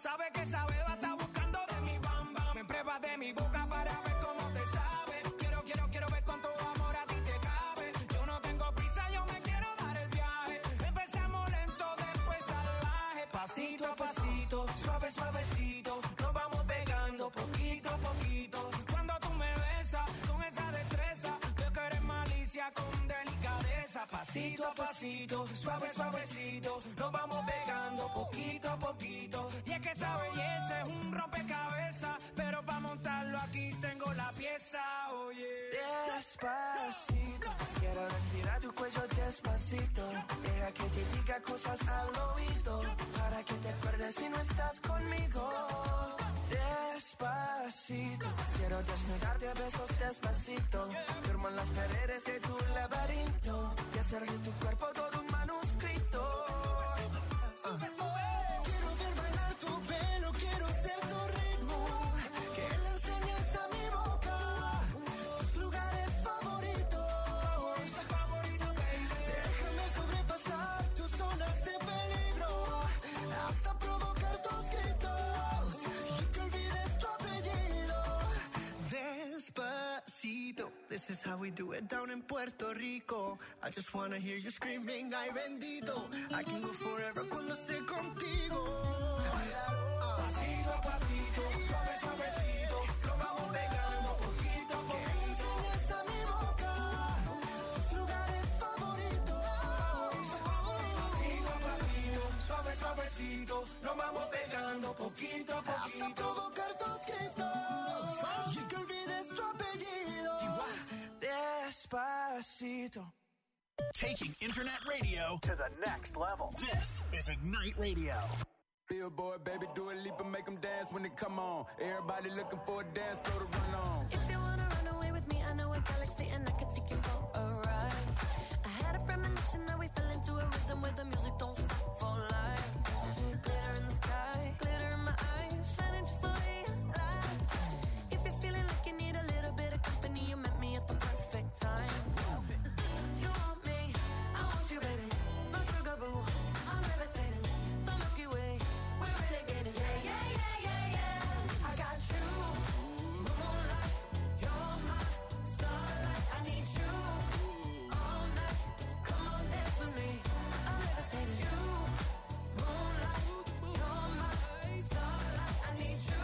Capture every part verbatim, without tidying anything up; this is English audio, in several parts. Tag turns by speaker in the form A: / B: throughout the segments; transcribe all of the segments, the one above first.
A: Sabe que esa beba está buscando de mi bamba. Me prueba de mi boca para ver cómo te sabe. Quiero, quiero, quiero ver con tu amor a ti te cabe. Yo no tengo prisa, yo me quiero dar el viaje. Empezamos lento, después salvaje. Pasito a pasito, suave, suavecito. Nos vamos pegando poquito a poquito. Cuando tú me besas con esa destreza, veo que eres malicia con delicadeza. Pasito a pasito, suave, suavecito. Nos vamos pegando poquito a poquito. Y es que esa belleza es un rompecabezas, pero para montarlo aquí tengo la pieza, oye.
B: Despacito, quiero respirar tu cuello despacito. Deja que te diga cosas al oído, para que te acuerdes si no estás conmigo. Despacito, quiero desnudarte a besos despacito. Firmo en las paredes de tu laberinto y hacer de tu cuerpo todo un manuscrito. uh. Quiero ver bailar tu pelo, quiero ser tu ritmo, que le enseñes a mi boca tus lugares favoritos. Déjame sobrepasar tus zonas de peligro, hasta provocar tus gritos y que olvides tu apellido. Despacito, this is how we do it down in Puerto Rico. I just wanna hear you screaming, ay bendito. I can go forever cuando esté contigo.
A: Pasito a pasito, suave, suavecito. Nos vamos pegando poquito a poquito.
B: Que enseñes a mi boca tus lugares favoritos.
A: Pasito a pasito, suave, suavecito. Nos vamos pegando poquito a poquito.
B: Hasta provocar tus gritos y que olvides tu apellido. Despacito.
C: Taking internet radio to the next level. This is Ignite Radio.
D: Billboard, baby, do a leap and make them dance when they come on. Everybody looking for a dance floor to run on.
E: If you wanna run away with me, I know a galaxy and I can take you for a ride. I had a premonition that we fell into a rhythm where the music don't stop for life. Glitter in the sky, glitter in my eyes, shining just the way I like. If you're feeling like you need a little bit of company, you met me at the perfect time. You want me, I want you, baby, my sugar boo. I'm levitating, the Milky Way, we're renegading. Yeah, yeah, yeah, yeah, yeah. I got you, moonlight, you're my starlight. I need you all night. Come on, dance with me. I'm levitating. You, moonlight, you're my starlight. I need you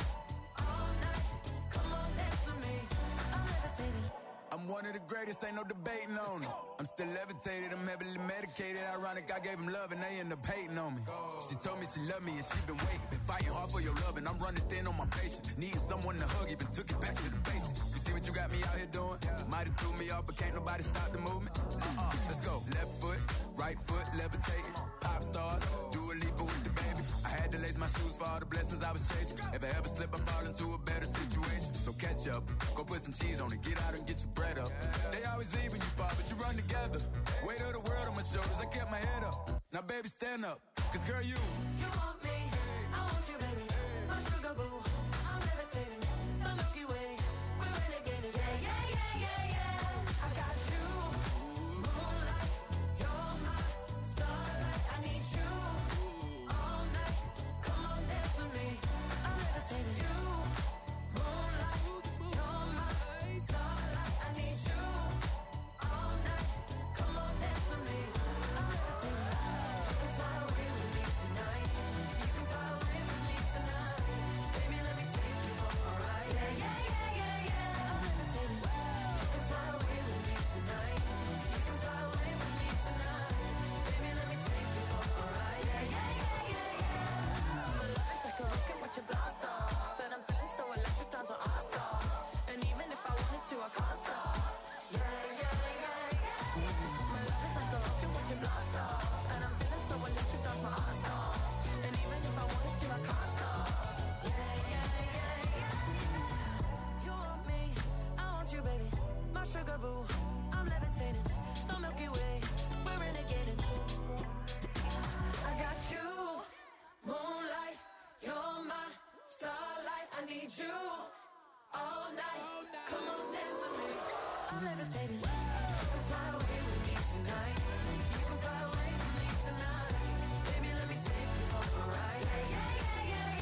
E: all night. Come on, dance with me. I'm levitating.
D: I'm one of the greatest, ain't no debating on it. I'm still levitated, I'm heavily medicated. Ironic, I gave them love and they end up hating on me. She told me she loved me and she been waiting. Been fighting hard for your love and I'm running thin on my patience. Needing someone to hug, even took it back to the basics. You see what you got me out here doing? Might have threw me off, but can't nobody stop the movement. Uh-uh, let's go. Left foot, right foot, levitating. Pop stars, do a leap with the baby. I had to lace my shoes for all the blessings I was chasing. If I ever slip, I fall into a better situation. So catch up, go put some cheese on it, get out and get your bread up. They always leave when you fall, but you run together. Weight of the world on my shoulders, I kept my head up. Now baby, stand up, cause girl, you
E: You want me, I want you, baby, my sugar boo. I'm levitating, the Milky Way, we're renegading. Yeah, yeah, yeah, yeah, yeah. I got you, moonlight, you're my starlight. I need you all night. Come on, dance with me. I'm levitating. You, moonlight, you're my starlight. I need you all night. Come on, dance with me. I'm levitating. You can fly away with me tonight. So you can fly away with me tonight. Baby, let me take you for a ride. Yeah, yeah, yeah, yeah, yeah. I'm levitating. You can fly away with me tonight. So you can fly away with me tonight. Baby, let me take you for a ride. Yeah, yeah, yeah, yeah, yeah. My love is like a rocket, watch it blast off. And I'm feeling so electric, dance on our stop. And even if I wanted to, I can't stop. Yeah, yeah, yeah, yeah. My love is like a rocket, watch it blast off. And I'm feeling so electric, dance my ass off. And even if I wanted to, I can't stop. Yeah, yeah, yeah, yeah. You want me, I want you, baby, my sugar boo. I'm levitating, the Milky Way, we're renegading. I got you, moonlight, you're my starlight. I need you all night. Come on, dance with me. I'm levitating. You can fly away with me tonight. You can fly away with me tonight. Baby, let me take you for a ride. Yeah, yeah, yeah, yeah,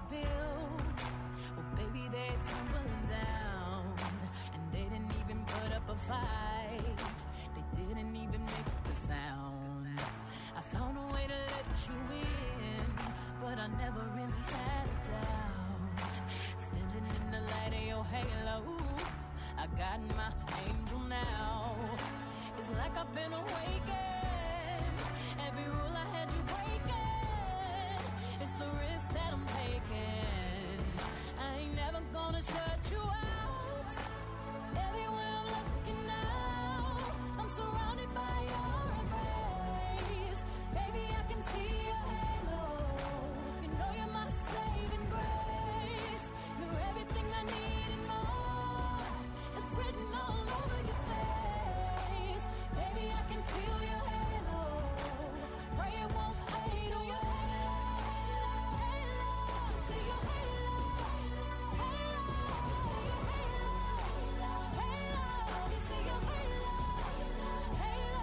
F: built, well, baby, they're tumbling down. And they didn't even put up a fight. They didn't even make the sound. I found a way to let you in, but I never really had a doubt. Standing in the light of your halo, I got my angel now. It's like I've been awakened. Every rule I had you breaking. It's the risk that I'm taking. I ain't never gonna shut you out. Everywhere I'm looking now, I'm surrounded by your embrace. Baby, I can see your halo. You know you're my saving grace. You're everything I need and more. It's written all over your face. Baby, I can feel your halo. Pray it won't fade. Oh, your halo, halo, see your halo, halo, your halo, halo, see your halo, halo.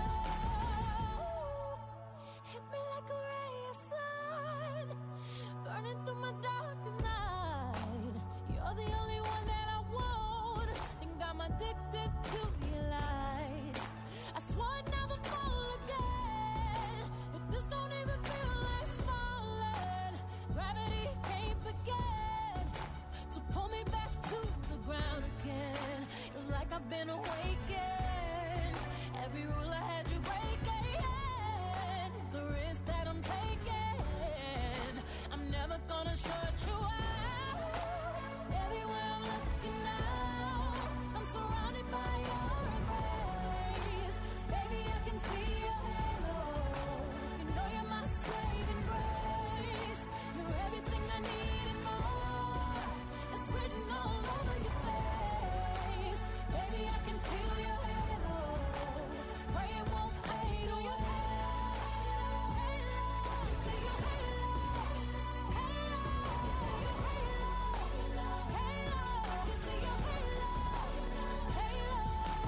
F: Hit me like a ray of sun, burning through my darkest night. You're the only one that I want. Think I'm addicted to your light. I swore I'd never fall again, but this don't even feel like falling. Gravity can't begin to pull me back to the ground again. It's like I've been awakened. Every rule I had you breaking. The risk that I'm taking, I'm never gonna shut you out. Everywhere I'm looking now, I'm surrounded by your embrace. Baby, I can see your halo. You know you're my saving grace. You're everything I need and more. It's written all over your face. Baby, I can feel your halo. Pray it won't fade. Oh, your halo, halo, see your halo, halo, your halo, halo, see your halo, halo.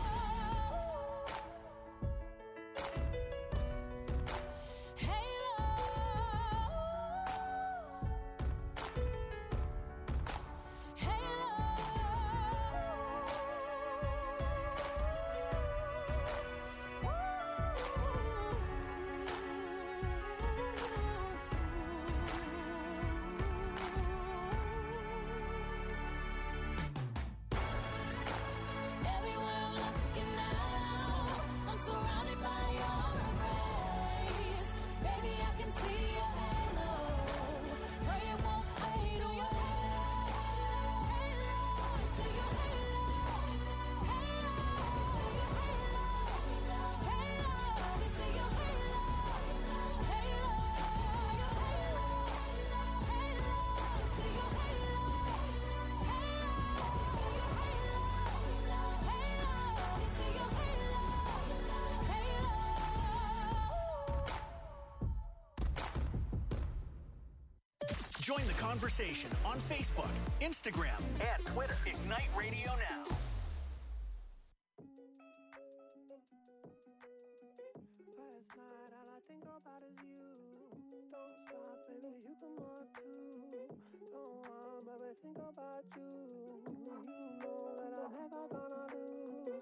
F: Everywhere I'm looking now, I'm surrounded by your embrace. Baby, I can see your halo. Pray it won't fade. Oh, your halo, halo, see your halo, halo, your halo, halo, see your halo, halo, your halo, halo, see your halo, halo, your halo, halo, see your halo, halo.
C: Join the conversation on Facebook, Instagram, and Twitter. Ignite Radio Now.
B: Last night, all I think about is you. Don't stop, baby, you come on too. Don't want, baby, think about you. You know that I'm never gonna lose.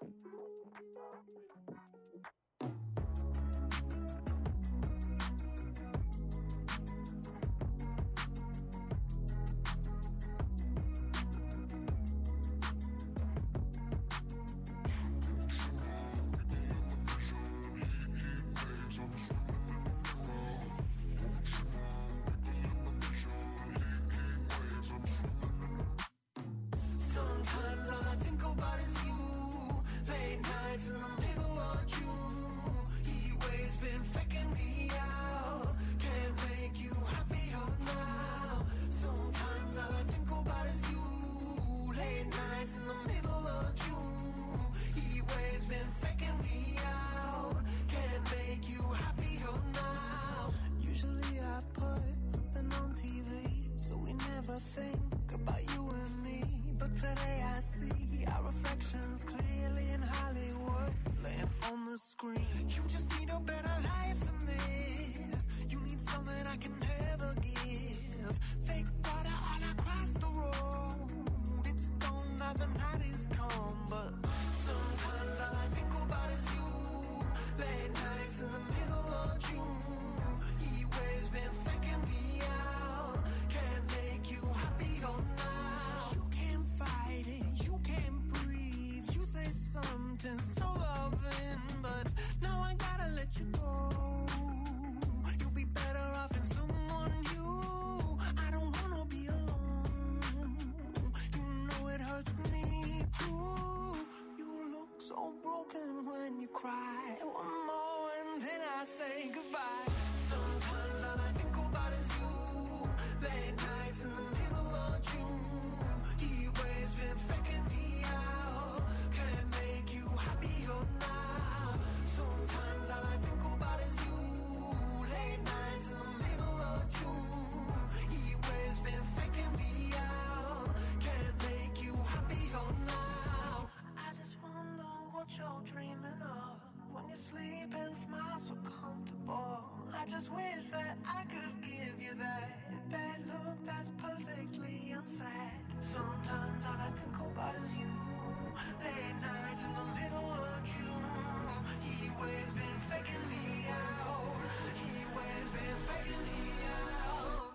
B: Sometimes all I think about is you. you cry. One more and then I say goodbye. Sometimes all I think about is you. Late nights in the middle of June. He always been faking me out. Can't make you happier now. Sometimes all I think about is you. Late nights in the middle of June. He always been faking me out. Can't make you happier now. I just wonder what you're dreaming of when you sleep and smile so comfortable. I just wish that I could give you that that look that's perfectly unsaid. Sometimes all I think about is you. Late nights in the middle of June. He always been faking me out. He always been faking me out.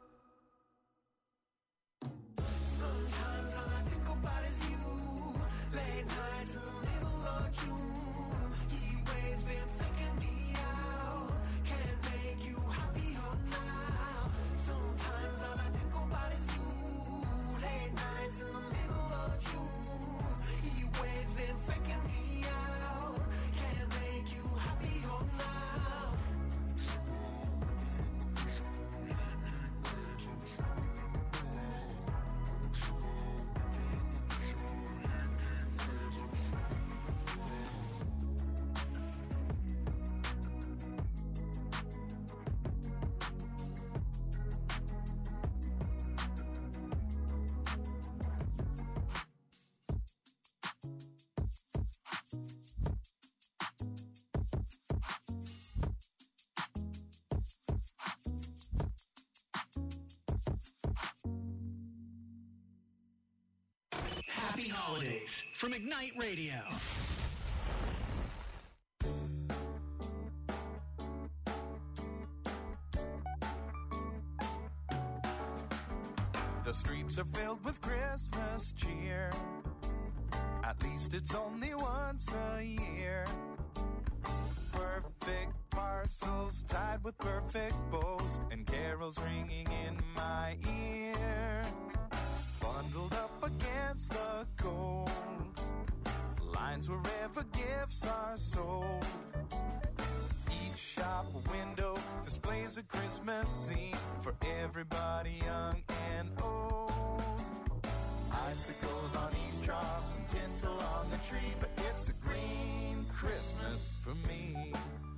B: Sometimes all I think about is you. Late nights in the middle of June. He always been faking me out. Can't make you happier now. Sometimes all I think about is you. Late nights in the middle of June. He always been faking me out. Can't make you happier now.
C: Happy holidays from Ignite Radio.
G: The streets are filled with Christmas cheer. At least it's only once a year. Perfect parcels tied with perfect bows, and carols ringing in my ear. Bundled up against the cold, lines wherever gifts are sold. Each shop window displays a Christmas scene for everybody young and old. Icicles on each troughs and tinsel on the tree, but it's a green Christmas for me.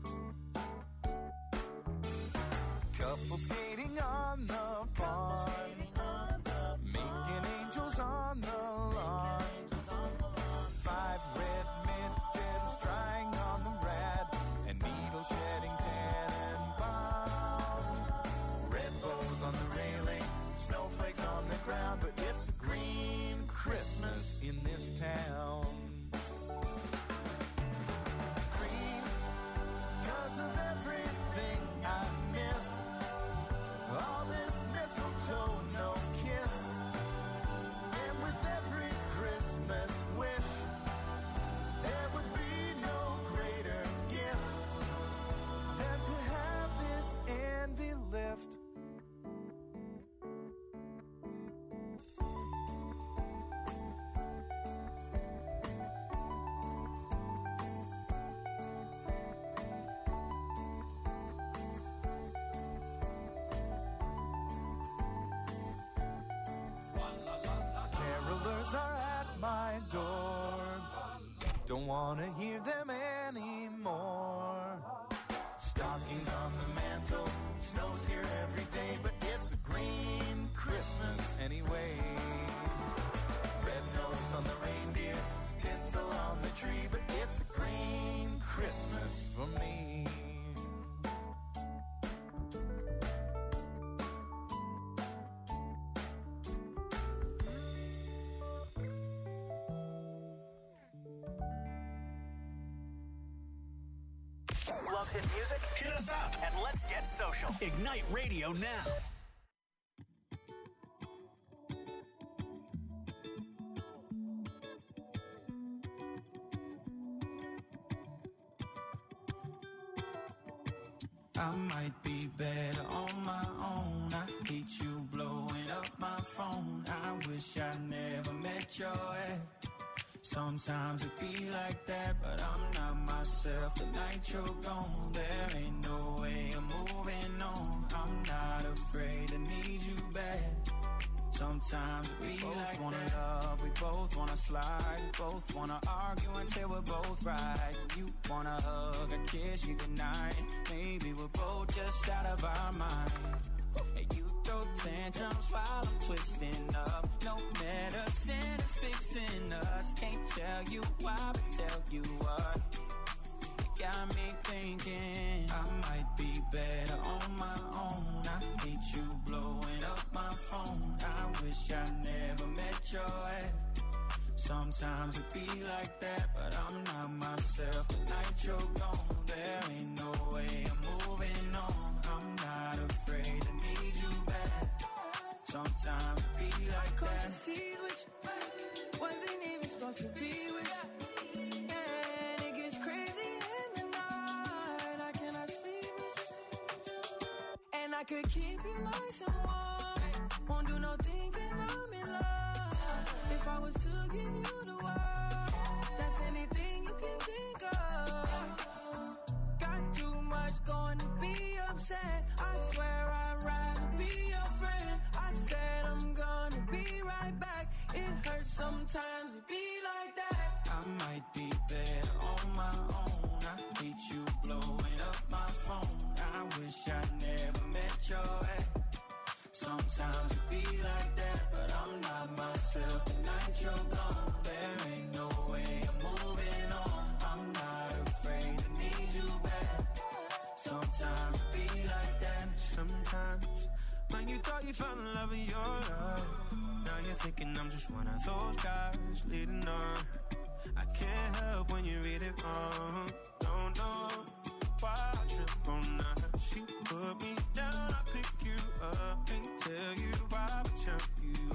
G: Couples skating on the pond, making angels on the lawn. Five red mittens drying on the rad, and needles shedding tannenbaum. Red bows on the railing, snowflakes on the ground, but it's a green Christmas in this town. Green, 'cause of everything I miss. All this mistletoe, no kiss. And with every Christmas wish, there would be no greater gift than to have this envy lift. Carolers are at my door. Don't wanna hear them anymore. Stockings on the mantle, snows here every day, but it's a green Christmas anyway. Red nose on the reindeer, tinsel on the tree, but it's a green Christmas for me.
C: Love hit music? Hit us up and let's get social. Ignite Radio now.
H: I might be better on my own. I hate you blowing up my phone. I wish I never met your ex. Sometimes it be like that, but I'm not myself. The night you're gone, there ain't no way I'm moving on. I'm not afraid to need you back. Sometimes it be both like wanna that. Love, we both wanna slide, we both wanna argue until we're both right. You wanna hug, a kiss, you deny. Maybe we're both just out of our mind. And you throw tantrums while I'm twisting up. No medicine is fixing us. Can't tell you why, but tell you what. It got me thinking I might be better on my own. I hate you blowing up my phone. I wish I never met your ass. Sometimes it be like that, but I'm not myself. The night you're gone, there ain't no way I'm moving on. I'm not afraid to need you back. Sometimes it be like that.
B: Cause you see with you, wasn't even supposed to be with you. And it gets crazy in the night. I cannot sleep with you. And I could keep you nice and warm. Won't do no thinking I'm in love. If I was to give you the world, that's anything you can think of. Got too much going to be upset. I swear I'd rather be your friend. I said I'm gonna be right back. It hurts sometimes to be like that.
H: I might be better on my own. I hate you blowing up my phone. I wish I never met your ex. Sometimes it be like that, but I'm not myself. The night you're gone, there ain't no way I'm moving on. I'm not afraid to need you back. Sometimes it be like that.
I: Sometimes, when you thought you found the love of your life, now you're thinking I'm just one of those guys leading on. I can't help when you read it wrong. Don't know why I trip on that. She put me down, I pick you up and tell you why I turn you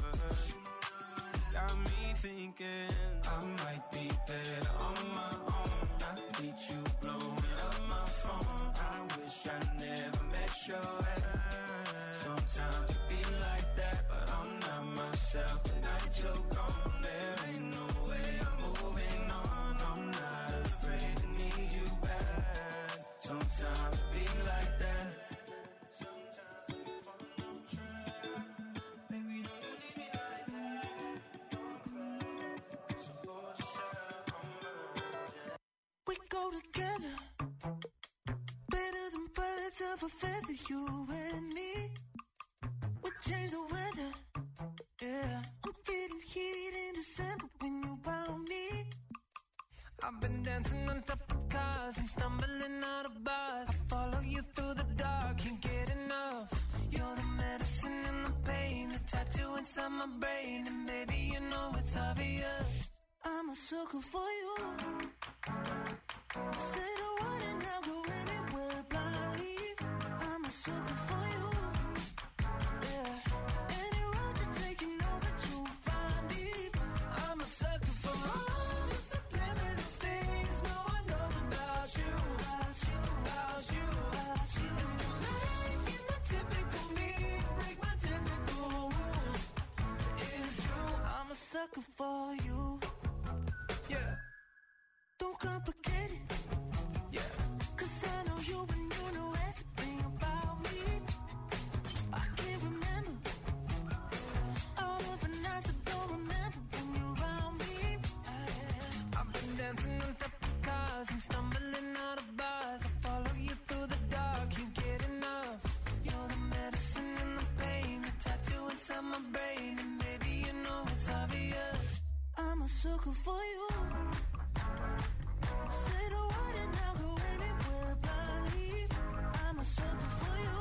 I: up. Got me thinking
H: I might be better on my own. I hate you blowing up my phone. I wish I never met your ex. Sometimes it be like that, but I'm not myself. The night you're gone, there ain't no way I'm moving on. I'm not afraid to need you back. Sometimes it be like that. Sometimes we fall on track. Baby, don't you leave me like that. Don't cry, 'cause I'm bored to share on my.
B: We go together, better than birds of a feather, you and me. We change the weather, yeah. I'm feeling heat in December when you found me. I've been dancing on top of cars and stumbling out of bars. I follow you through the dark, can't get enough. You're the medicine and the pain, the tattoo inside my brain. And baby, you know it's obvious, I'm a sucker for you. Say the word and I'll go anywhere blindly. I'm a sucker for you. Yeah. Any road you take, you know that you'll find me. I'm a sucker for all the subliminal things no one knows about you. About you, about you, about you. And you're making the typical me break my typical rules. It's true, I'm a sucker for you. Yeah. Don't complicate it. Yeah. 'Cause I know you and you know everything about me. I can't remember all of the nights I don't remember when you're around me. I've been dancing on top of cars and stumbling out of bars. I follow you through the dark, can't get enough. You're the medicine and the pain, the tattoo inside my brain. And baby, you know it's obvious, I'm a sucker for you. Say the word and I'll go anywhere blindly. I'm a sucker for you.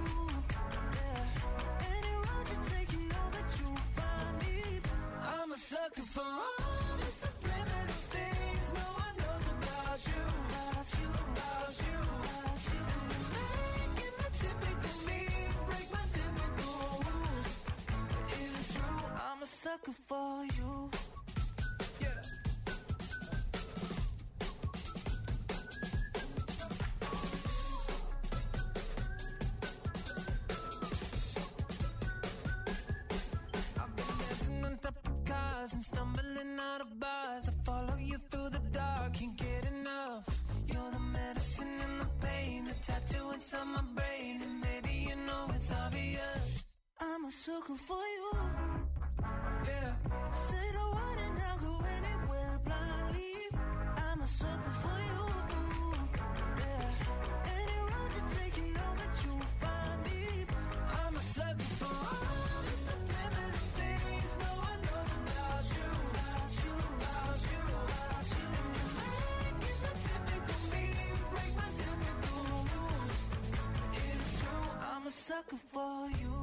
B: Yeah. Any road you take, you know that you'll find me. I'm a sucker for all the subliminal things no one knows about you. About you, about you, about you. And you're making the typical me break my typical rules. It's true, I'm a sucker for you. Yeah. I've been dancing on top of cars and stumbling
E: tattoo inside my brain, and maybe you know it's obvious. I'm a sucker for you. Yeah. Say the word and I'll go anywhere blindly. I'm a sucker for you. Yeah. Any road you take, you know that you'll find me. I'm a sucker for all the subliminal things no one knows about you, about you, about you, about you. You make it so typical me, break my typical rules. It's true, I'm a sucker for you.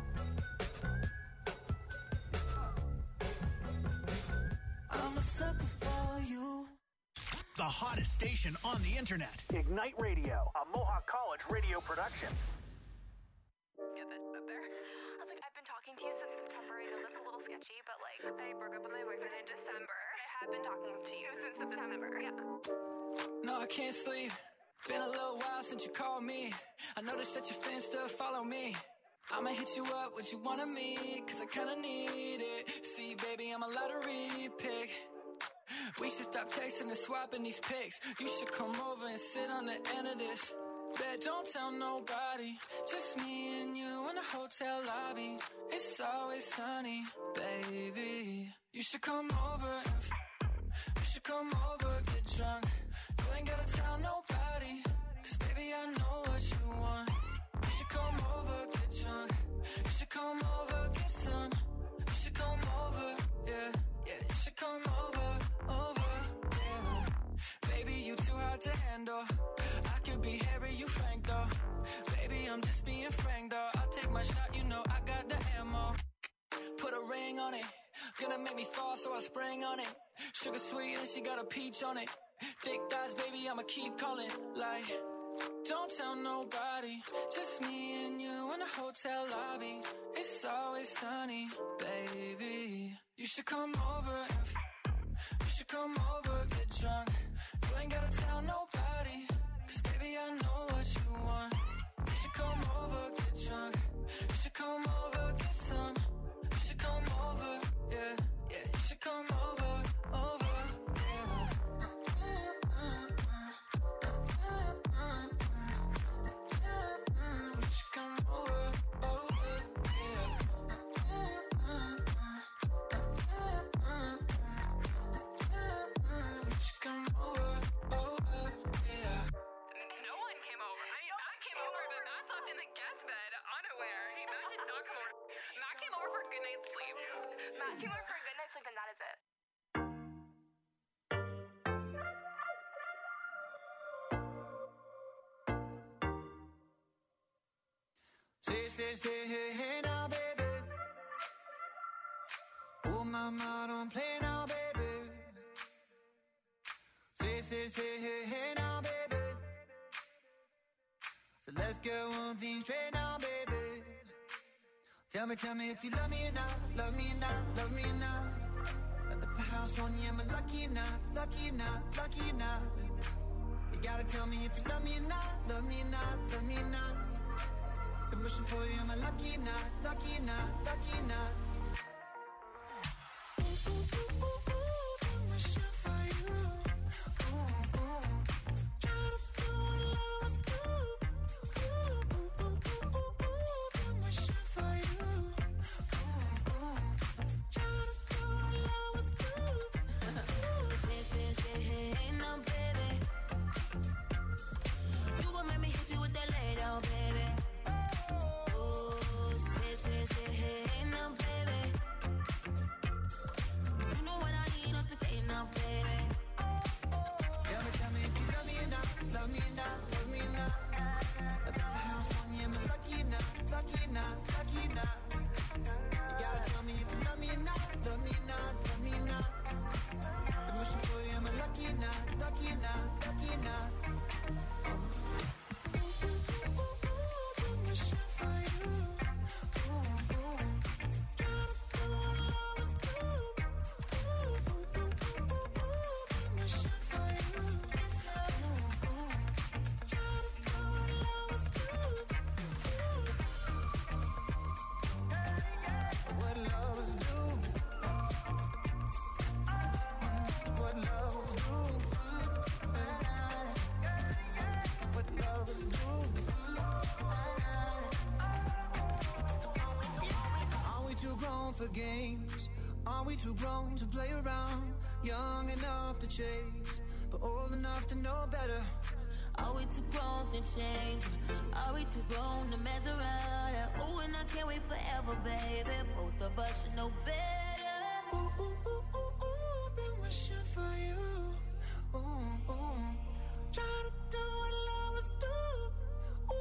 E: I'm a sucker for you.
C: The hottest station on the internet. Ignite Radio, a Mohawk College radio production.
J: Get that up there. I was like, I've been talking to you since September. I know that's a little sketchy, but like, I broke up with my boyfriend in December. I have been talking to you since September. Yeah.
A: No, I can't sleep. Been a little while since you called me. I noticed that your fans still follow me. I'ma hit you up, what you want of me, cause I kinda need it. See, baby, I'm a lottery pick. We should stop texting and swapping these pics. You should come over and sit on the end of this. Bet don't tell nobody, just me and you in the hotel lobby. It's always sunny, baby. You should come over, if, you should come over, get drunk. You ain't gotta tell nobody, cause baby I know what you want. You should come over, get drunk. You should come over, get some. You should come over, yeah, yeah. You should come over, over, yeah. Baby, you too hard to handle. I could be Harry, you Frank though. Baby, I'm just being frank though. I'll take my shot, you know I got the ammo. Put a ring on it, gonna make me fall, so I spring on it. Sugar sweet and she got a peach on it. Thick thighs, baby, I'ma keep calling like. Don't tell nobody, just me and you in the hotel lobby. It's always sunny, baby. You should come over, if, you should come over, get drunk. You ain't gotta tell nobody, cause baby I know what you want. You should come over, get drunk. You should come over, get some. You should come over, yeah, yeah. You should come over, over, yeah. Come over, over, yeah. Come over, over, yeah.
J: No one came over. I mean, Matt came over, but Matt slept in the guest bed, unaware. He, Matt did not come over. Matt came over for a good night's sleep. Matt came over for a good night's sleep, and that is it.
E: Say, say, say, hey, hey now, baby. Oh, mama, don't play now, baby. Say, say, say, hey, hey now, baby. So let's get one thing straight now, baby. Tell me, tell me if you love me or not, love me or not, love me or not. At the house on you, am I lucky or not, lucky or not, lucky or not? You gotta tell me if you love me or not, love me or not, love me or not. I'm wishing for you, am I lucky or not, lucky or not, lucky or not? Ooh, ooh, ooh, ooh, ooh, I'm wishing for you. Ooh, ooh. Try to do what lovers do. Ooh, ooh, ooh, ooh, ooh, ooh, I'm wishing for you. Ooh, ooh. Try to do what lovers do.
F: Say, say, say, hey, hey, no, baby. You gon' make me hit you with that lay down, baby. Say, say, hey, hey, no, baby.
B: for games? Are we too grown to play around? Young enough to chase, but old enough to know better.
F: Are we too grown to change? Are we too grown to mess around? Ooh, and I can't wait forever, baby. Both of us should know better.
B: Ooh, ooh, ooh, ooh, ooh, I've been wishing for you. Ooh, ooh. Trying to do what lovers do. Ooh.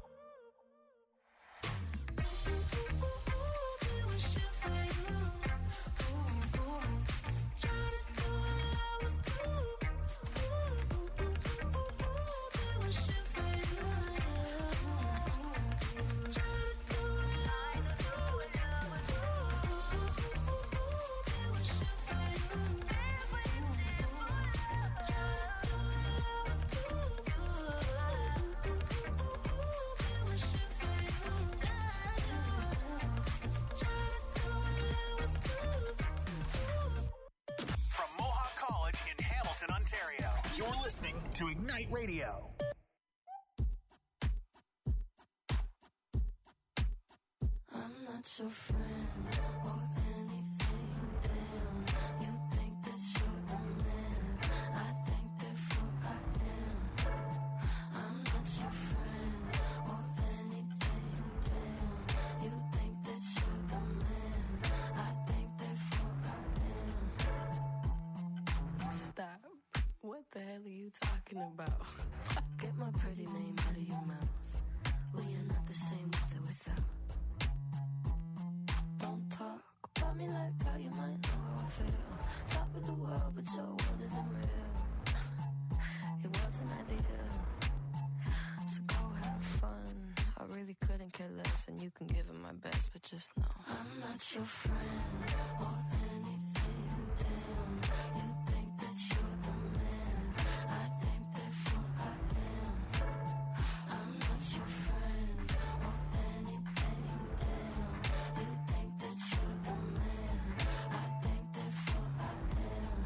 B: Ooh, ooh, ooh, ooh, ooh, been wishing for you. Ooh, ooh. Trying to do what lovers do. Ooh, ooh, ooh, ooh, ooh, been wishing for you. Ooh, trying to do what lovers do. Ooh, ooh, ooh, ooh, been wishing for you.
C: From Mohawk College in Hamilton, Ontario, you're listening to Ignite Radio.
E: I'm not your friend or anything, damn. You think that you're the man, I think therefore I am. I'm not your friend or anything, damn. You think that you're the man, I think therefore I am.
K: Stop. What the hell are you talking about?
E: Get my pretty name out of your mouth. We are not the same with or without. Don't talk about me like how you might know how I feel. Top of the world, but your world isn't real. It wasn't ideal. So go have fun. I really couldn't care less, and you can give it my best, but just know I'm not your friend or anything, damn. You think that you're the man, I think therefore I am. I'm not your friend or anything, damn. You think that you're the man, I think therefore I am.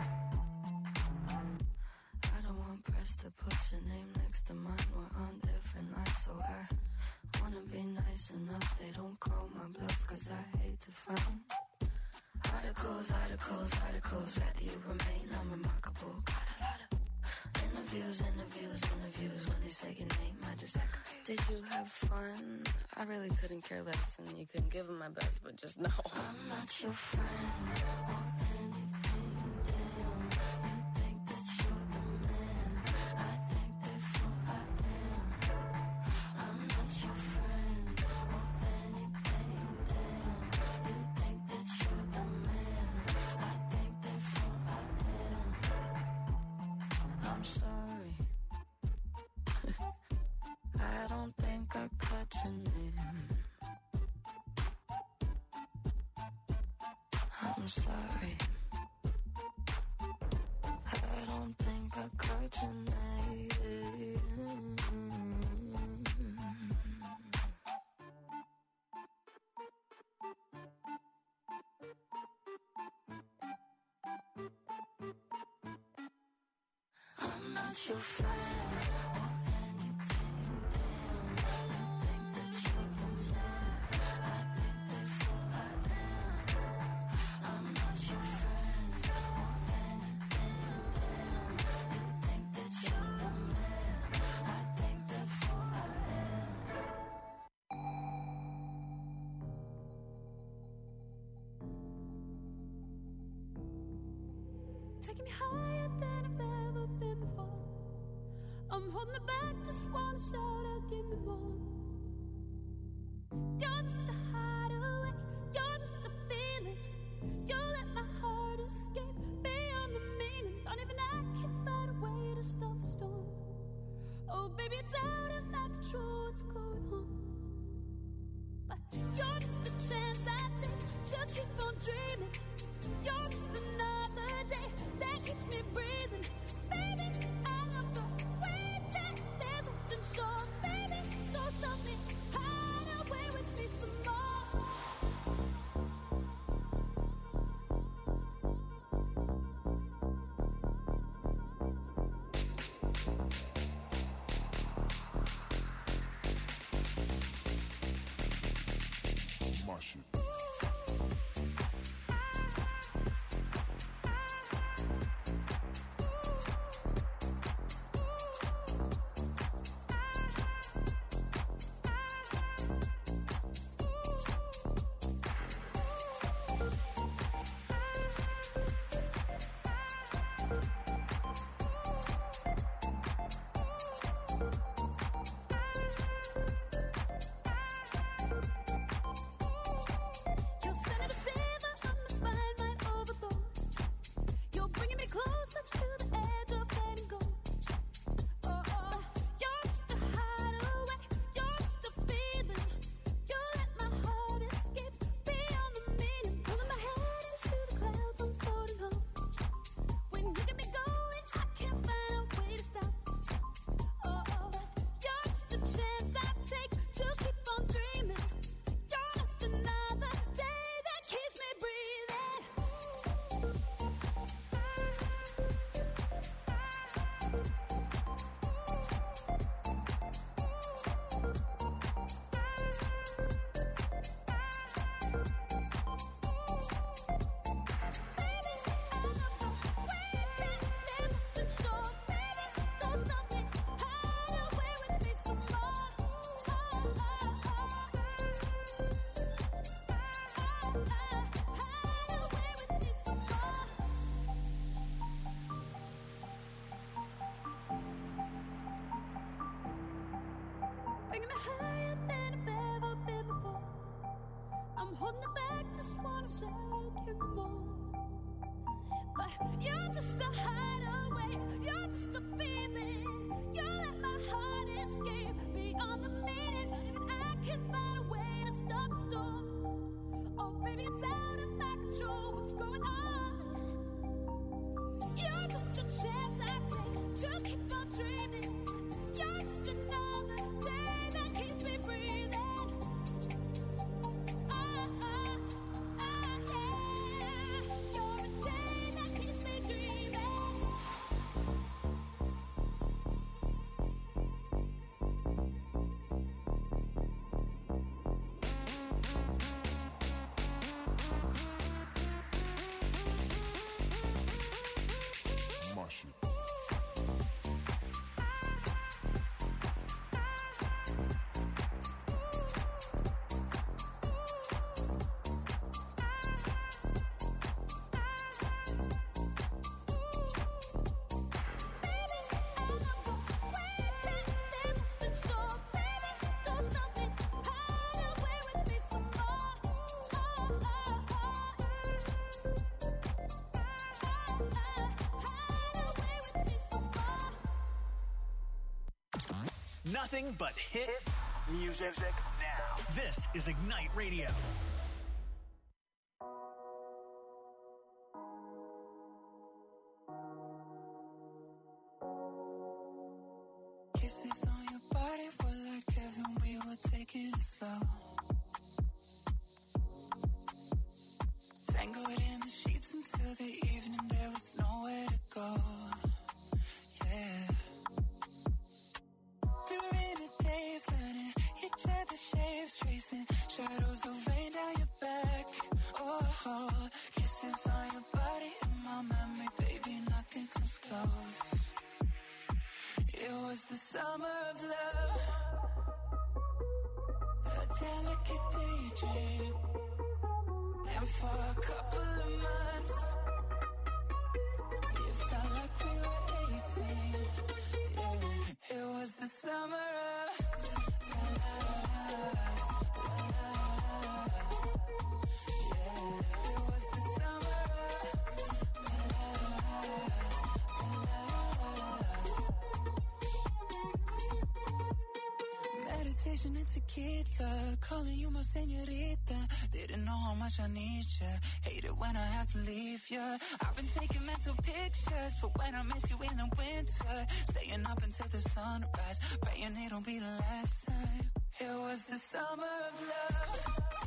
E: I don't want press to put your name next to mine. We're on different lines, so I wanna be nice enough. They don't call my bluff, cause I hate to find articles, articles, articles. Rather you remain unremarkable. Got a lot of interviews, interviews, interviews. When they say your name, I just aggravate.
K: Did you have fun? I really couldn't care less, and you couldn't give it my best, but just know
E: I'm not your friend or anything, damn. You think that you're the man, I think therefore I am. I'm not your friend or anything, damn. You think that you're the man, I think therefore I am. I'm sorry. I don't think I caught your name. I'm sorry. I don't think I caught your name. I'm not your friend or anything, damn. You think that you're the man, I think therefore I am. I'm not your friend or anything, damn. You think that you're the man, I think therefore I am.
F: Taking me higher than I've ever been before. I'm holding it back, just wanna shout out, give me more. You're just a hideaway, you're just a feeling. You let my heart escape beyond the meaning. Don't even I can find a way to stop the storm. Oh baby, it's out of my control, what's going on? But you're just a chance I take to keep on dreaming. You're just another day that keeps me breathing. Baby, I love the way that there's something sure. Baby, don't stop bringing me higher than I've ever been before. I'm holding it back, just wanna shout, give me more. But you're just a hideaway, you're just a feeling. You let my heart escape beyond the meaning. Not even I can find a way to stop the storm. Oh baby, it's out of my control, what's going on? You're just a chance I take to keep on dreaming. You're just another day that keeps me breathing. Oh, oh, oh, yeah. You're a day that keeps me dreaming.
L: Mash it.
C: Nothing but hit music now. This is Ignite Radio.
M: Kisses on your body were like heaven, we were taking it slow. Tangled in the sheets until the evening, there was nowhere to go. Yeah. We were in a daze, learning each other's shapes, tracing shadows of rain down your back. Oh, oh, kisses on your body in my memory, baby, nothing comes close. It was the summer of love, a delicate daydream, and for a couple of months, it felt like we were eighteen. Yeah, it was the summer of la, la, la, la, la. Yeah, it was the summer of la, la, la, la. Meditation and tequila, calling you my señorita. Didn't know how much I need ya. Hate it when I have to leave ya. I've been taking mental pictures for when I miss you in the winter. Staying up until the sunrise, praying it'll be the last time. It was the summer of love,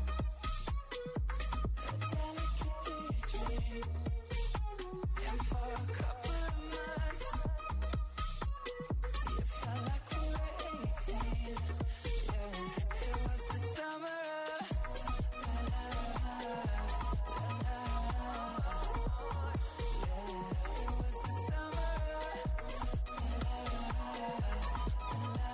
M: a delicate daydream, and for a couple of months, it felt like we were eighteen. Yeah, it was the summer of la, la, la, la, la. Yeah, it was the summer of la, la, la,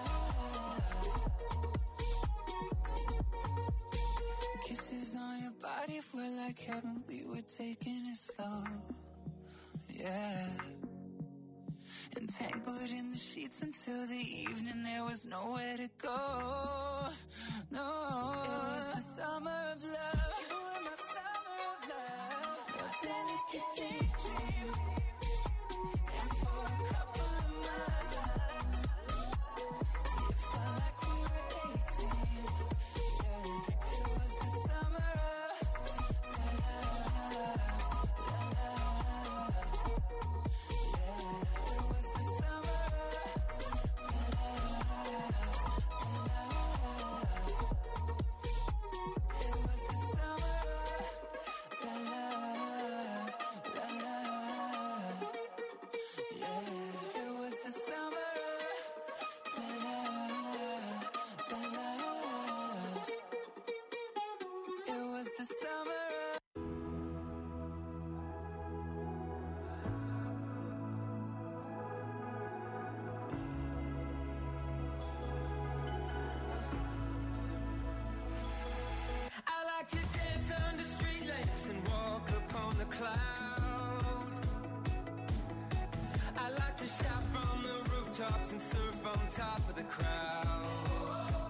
M: la. Kisses on your body were like heaven, we were taking it slow. Yeah. Entangled in the sheets until the evening, there was nowhere to go. No, it was the summer of love. You were my summer of love, a delicate daydream, and for a couple of months, it felt like we were eighteen. Yeah, it was the summer of la, la, la, la, la. Yeah, it was the summer of la, la, la, la, la. It was the summer of la, la, la, la. Yeah, it was the summer of la, la, la, la. It was the summer of
I: I like to dance under street lamps and walk upon the clouds. I like to shout from the rooftops and surf on top of the crowd.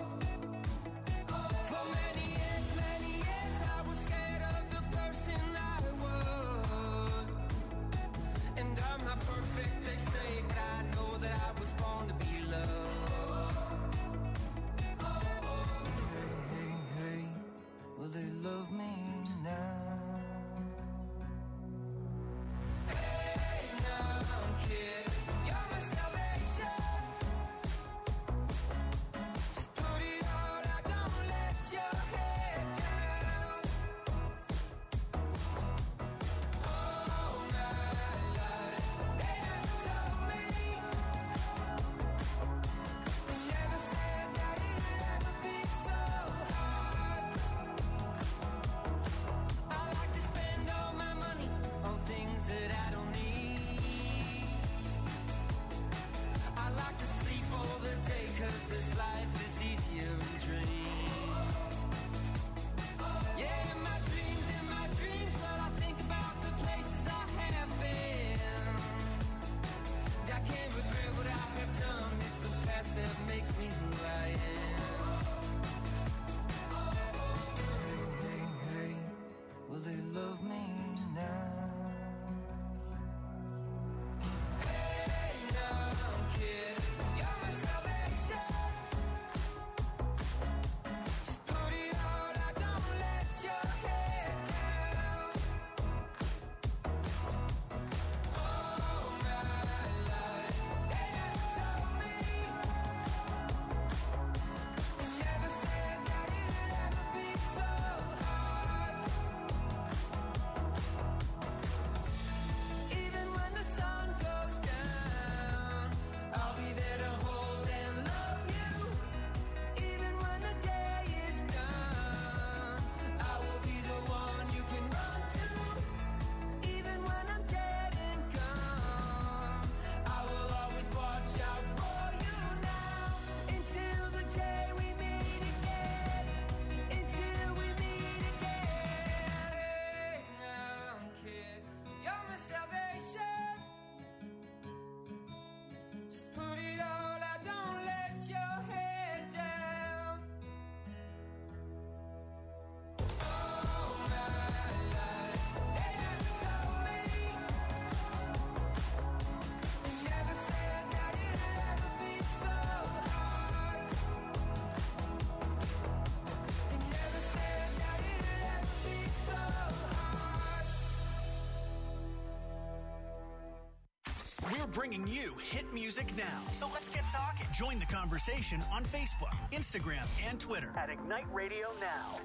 C: bringing you hit music now. So let's get talking. Join the conversation on Facebook, Instagram, and Twitter at Ignite Radio Now.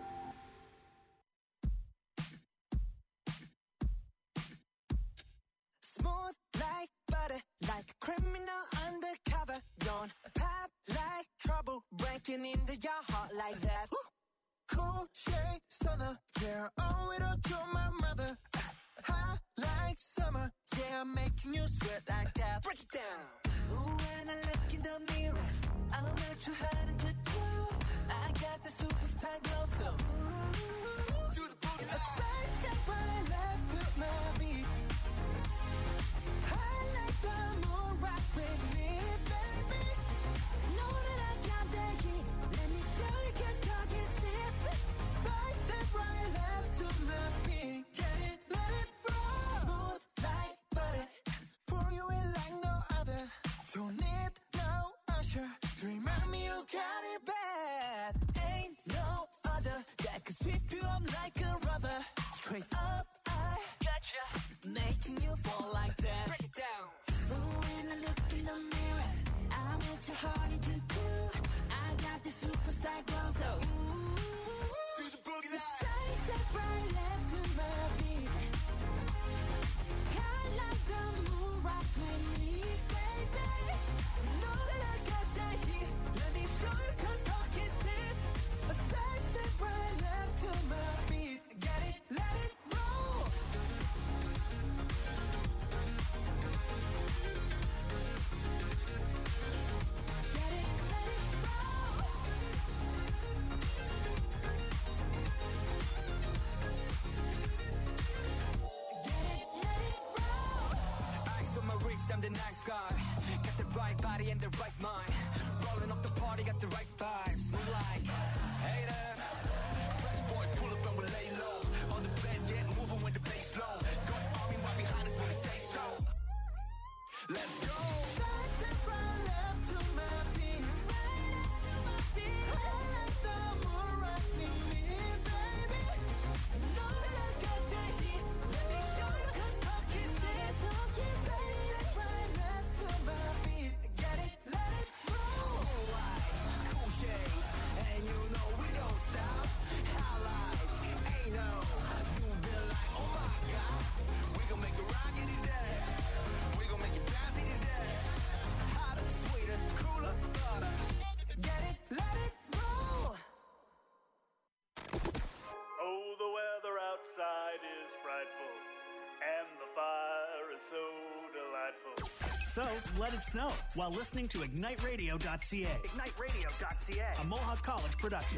B: Smooth like butter, like a criminal undercover. Don't pop like trouble, breaking into your heart like that.
N: Cool shade stunner, yeah, owe it all to my mother. Hot like summer, yeah, I'm making you sweat like that.
B: Break it down. Ooh, when I look in the mirror, I'm not too hard to do. I got the superstar glow, so ooh,
N: to the booty line.
B: A side step right left to my beat. I like the moon rock with me, baby. Know that I got that heat. Let me show you, 'cause talk is cheap.
N: Side step right left to my beat. Get it, let it roll.
B: Smooth like butter,
N: pour you in like no other. Don't need no usher to remind me you got it bad.
B: ain't no other that could sweep you up like a rubber. Straight up, I gotcha, making you fall like that. Break it down. Ooh, when I look in the mirror, I'm what your heart to do. I got the superstar glow, so ooh,
N: to the boogie line.
B: Side step right left to my beat. I like the moon rock with me, baby. Know that I got that heat. Let me show you, 'cause talk is cheap. A side step right left to my beat. Get it, let it roll. Get it, let it roll. Get it, let it roll.
A: Ice on my wrist, I'm the nice guy. Got the right body and the right mind. Rolling up the party, got the right vibes. Move like haters.
N: Fresh boy, pull up and we lay low. All the bands get moving when the bass low. Got an army right behind us when we say so. Let's go. Side step right left to my beat. I like the moon rock with me, baby.
B: Know that I got that heat. Let me show you, 'cause talk is cheap. Side step right left to my beat. Get it, let it roll.
A: Cool white, cool shade, and you know we don't stop. Highlight, ain't no, you been like, oh my God.
N: We gon' make it rock in his head. We gon' make it bounce in his head.
A: Hotter, sweeter, cooler, butter.
B: Get it, let it roll.
O: Oh, the weather outside is frightful, and the fire is so delightful.
C: So let it snow while listening to ignite radio dot c a.
A: Ignite Radio dot c a.
C: A Mohawk College production.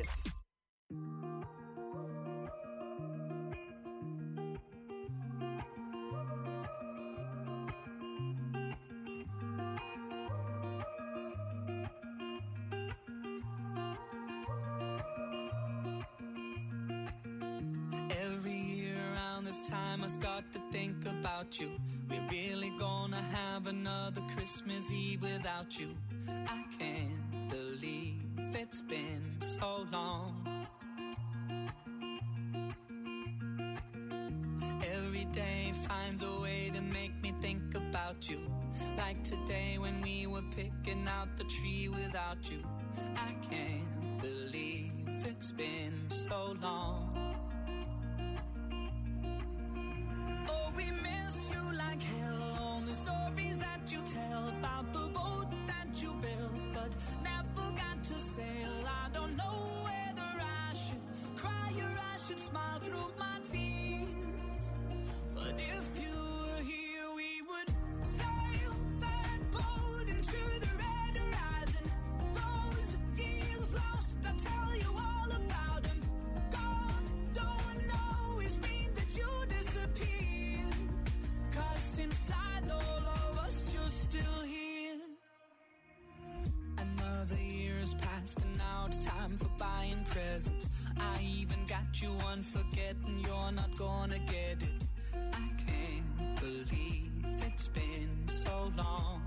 H: Every year around this time I start to think about you. We're really gonna have another Christmas Eve without you. I can't believe it's been so long. Every day finds a way to make me think about you. Like today when we were picking out the tree without you. I can't believe it's been so long. Oh, we miss you like hell on the stories that you tell about the boat that you built but never got to sail. I don't know whether I should cry or I should smile through my tears. But if you were here, we would sail that boat into the red horizon. Those years lost, I'll tell you all about them. Gone, don't always mean that you disappear. 'Cause inside all of us, you're still here. Another year has passed and now it's time for buying presents. I even got you one, forgetting you're not gonna get it. I can't believe it's been so long.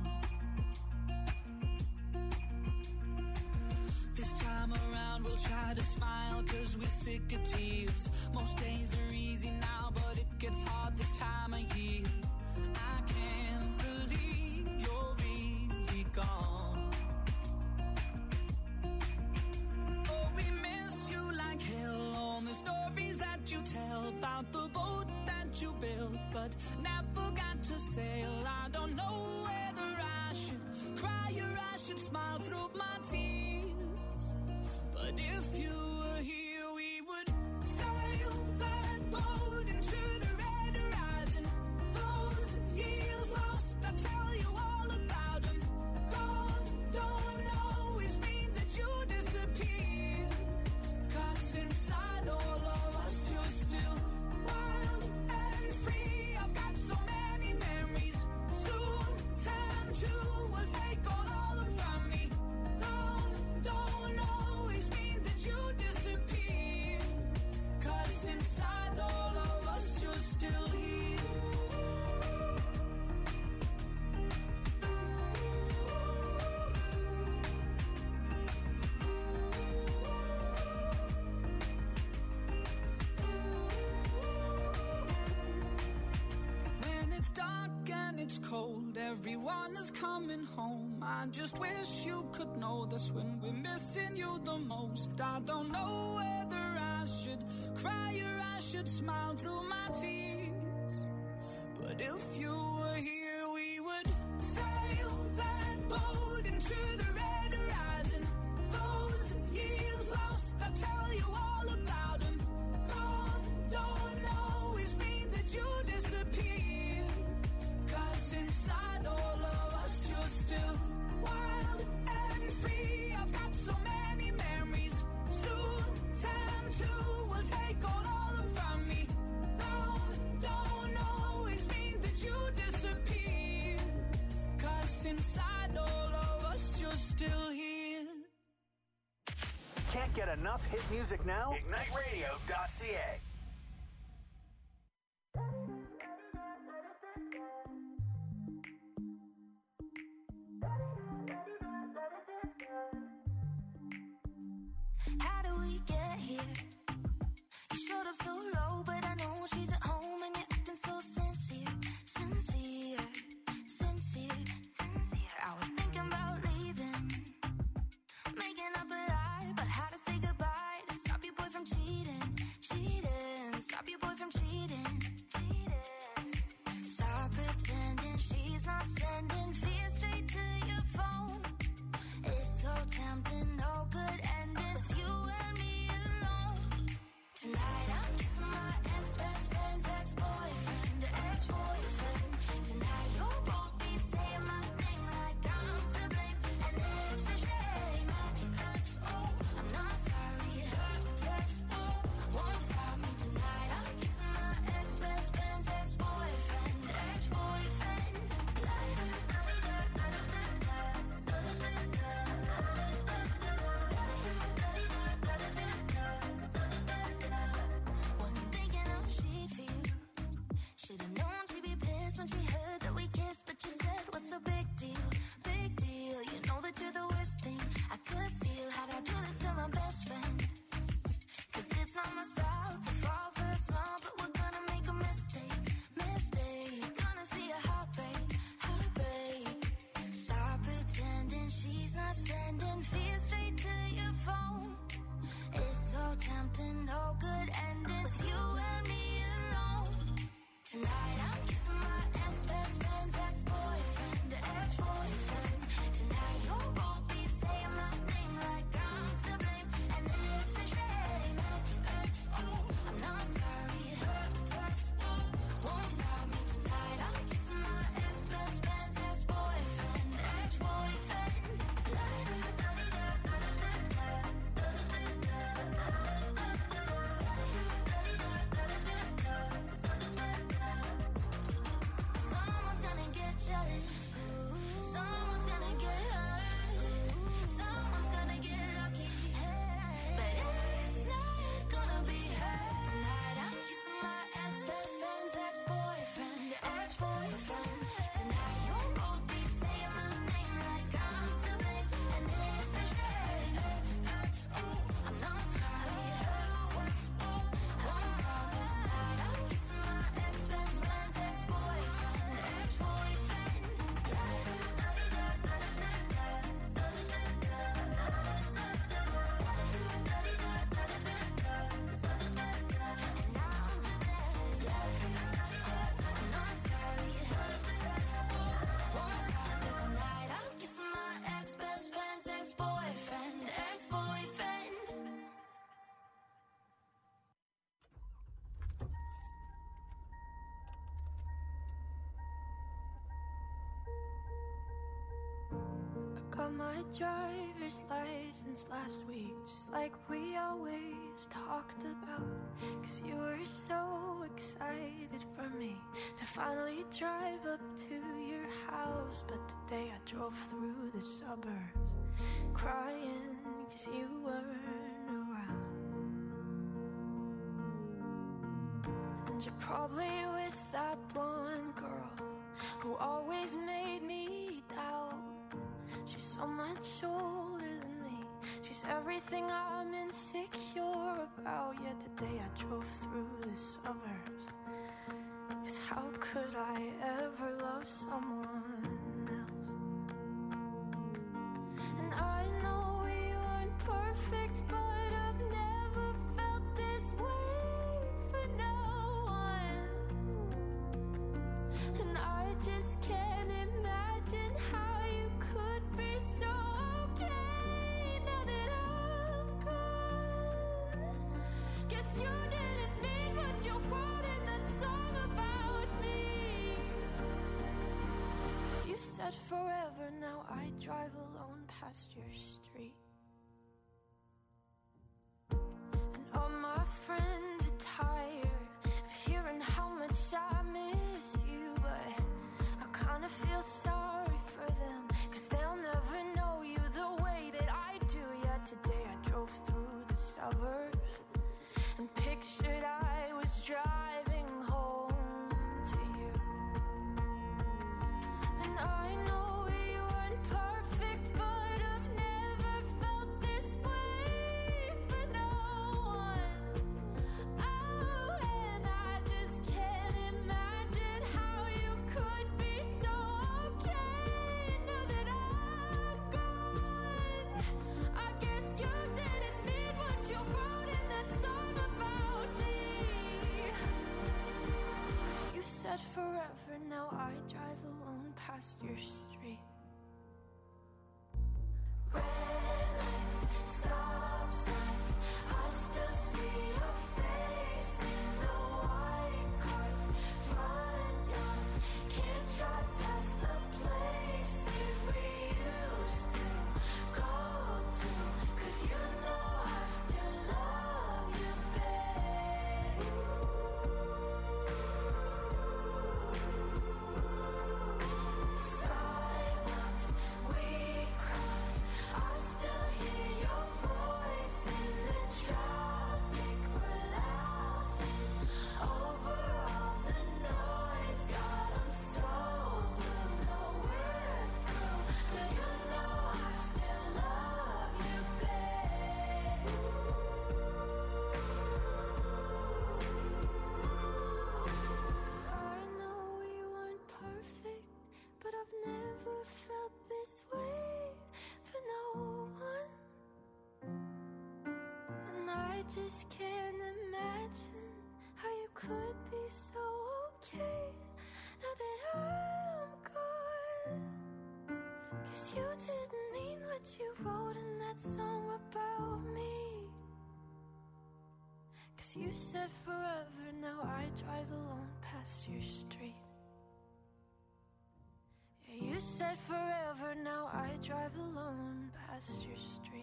H: This time around we'll try to smile 'cause we're sick of tears. Most days are easy now, but it gets hard this time of year. I can't believe
A: gone. Oh, we miss you like hell on the stories that you tell about the boat that you built, but never got to sail. I don't know whether I should cry or I should smile through my tears. But if you were here, we would sail that boat into the red horizon. Those years lost, I'll tell you all about them. Gone don't always mean that you disappear. 'Cause inside all of us, you're still wild and free. I've got so many memories. Soon, time too will take all of them from me. Gone don't always mean that you disappear. 'Cause inside all of us, you're still here. When it's dark and it's cold, everyone is coming home. I just wish you could know this when we're missing you the most. I don't know whether I should cry or I should smile through my tears. But if you were here, we would sail that boat into the red horizon. Those years lost, I'll tell you all about them. Gone don't always mean that you disappear. 'Cause inside all of us, you're still wild and free. I've got so many memories. Soon, time too will take all of them from me. Gone don't always mean that you disappear. 'Cause inside all of us, you're still here.
C: Can't get enough hit music now? ignite radio dot c a.
F: How do we get here? You showed up so low, but I know she's at home and you're acting so sincere, sincere, sincere. I was thinking about leaving, making up a lie, but how to say goodbye to stop your boy from cheating, cheating, stop your boy from cheating, cheating. Stop pretending she's not sending fear straight to your phone. It's so tempting, no good ending with you and me alone. Tonight I'm kissing my ex-best friend's ex got my driver's license last week, just like we always talked about. Cause you were so excited for me to finally drive up to your house. But today I drove through the suburbs crying cause you weren't around. And you're probably with that blonde girl who always made me doubt. She's so much older than me. She's everything I'm insecure about. Yet today I drove through the suburbs. Cause how could I ever love someone else? And I know we aren't perfect, but I've never felt this way for no one. And I just can't imagine how you could be so okay now that I'm gone. Guess you didn't mean what you wrote in that song about me. Cause you said forever, now I drive alone past your street. And all my friends are tired of hearing how much I miss you, but I kinda feel sorry for them, cause they'll never know you the way that I do. Yet today I drove through the suburbs and pictured I was driving home to you. And I know we weren't perfect, but I've never felt this way for no one. Oh, and I just can't imagine how you could be so okay now that I'm gone. I guess you didn't mean what you wrote in that song about me. Cause you said forever, now I drive alone past your street. Red lights, stop signs, I still see your face in the white cars, front yards. Can't drive past the places we used to go to. Cause you know I still love you, babe. Sidewalks we crossed, I still hear your voice in the traffic. We're laughing over all the noise. God, I'm so blue, no we're through, but you know I still love you, babe. I know we weren't perfect, but I've never felt this way for no one. And I just can't imagine how you could be so okay now that I'm gone. Cause you didn't mean what you wrote in that song about me. Cause you said forever, now I drive alone past your street. Yeah, you said forever, now I drive alone past your street.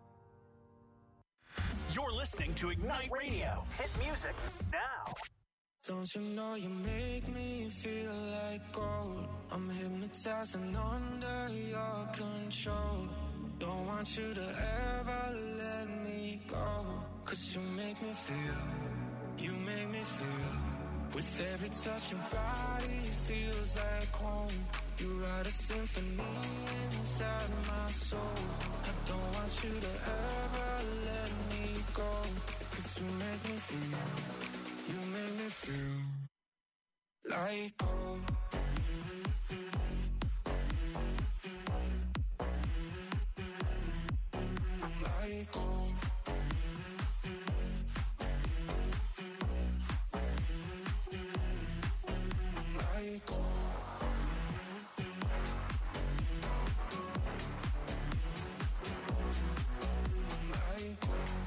C: You're listening to Ignite Radio. Hit music now.
I: Don't you know you make me feel like gold? I'm hypnotized and under your control. Don't want you to ever let me go. Cause you make me feel, you make me feel. With every touch your body feels like home. You write a symphony inside my soul. I don't want you to ever let me go. Cause you make me feel, you make me feel like gold. Like gold. Like gold. Like gold.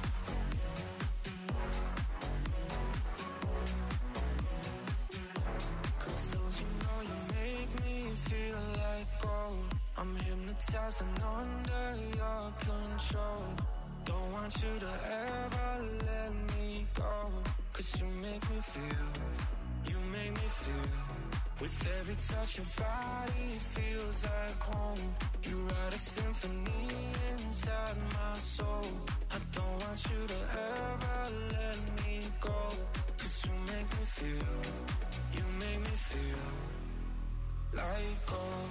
I: wasn't under your control. Don't want you to ever let me go. Cause you make me feel, you make me feel. With every touch your body feels like home. You write a symphony inside my soul. I don't want you to ever let me go. Cause you make me feel, you make me feel like gold.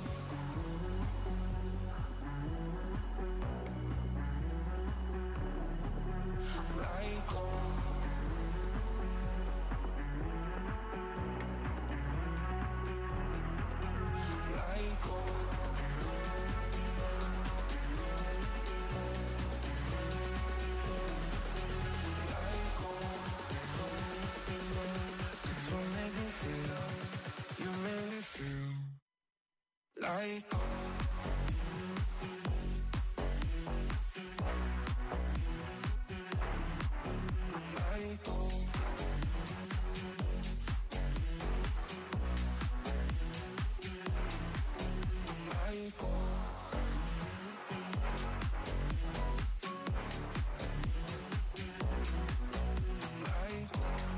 I: Like gold. Like gold. Like gold. 'Cause you make me feel, you make me feel like gold. Like gold. Like gold. Like gold.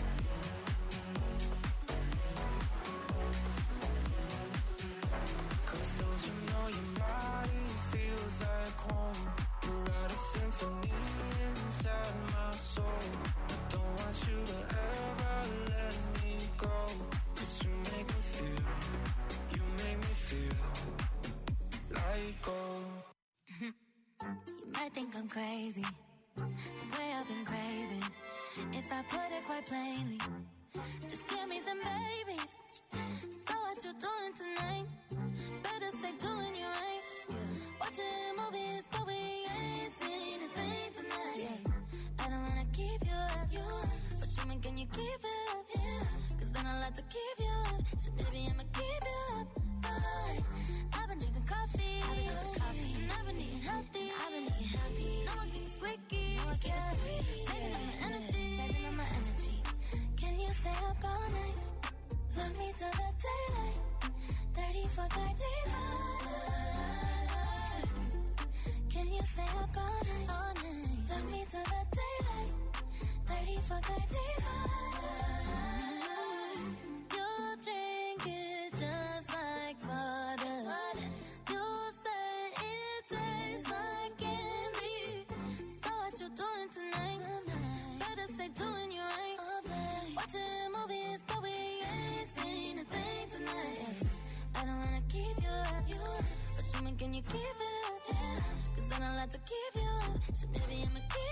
I: Cause don't you know your body feels like home. You write a symphony inside my soul. I don't want you to ever let me go. Cause you make me feel, you make me feel like gold.
F: You might think I'm crazy, the way I've been craving. If I put it quite plainly, just give me them babies. So what you doing tonight? Better stay doing you right. Watching movies, but we ain't seen a thing tonight. Yeah. I don't wanna keep you up, you up. But show me, can you keep it up? Yeah. Cause then I'll have to keep you up. So maybe I'ma keep you up. Right. I've been drinking coffee, I've been drinking coffee. And I've been eating healthy, I've been eating healthy. Now I keep it squeaky, now I keep it squeaky. Saving up my energy, saving up my energy. Can you stay up all night? Love me till the daylight. Thirty for thirty-five. Can you stay up all night? All night. Love me till the daylight. Thirty for thirty-five. You drink it just like water. You say it tastes like candy. So what you doing tonight? Better stay doing you right. Watching movies, but we ain't seen a thing tonight. I don't wanna keep you up, but show me, can you keep it up? Yeah. Cause then I'll have to keep you up. So maybe I'ma keep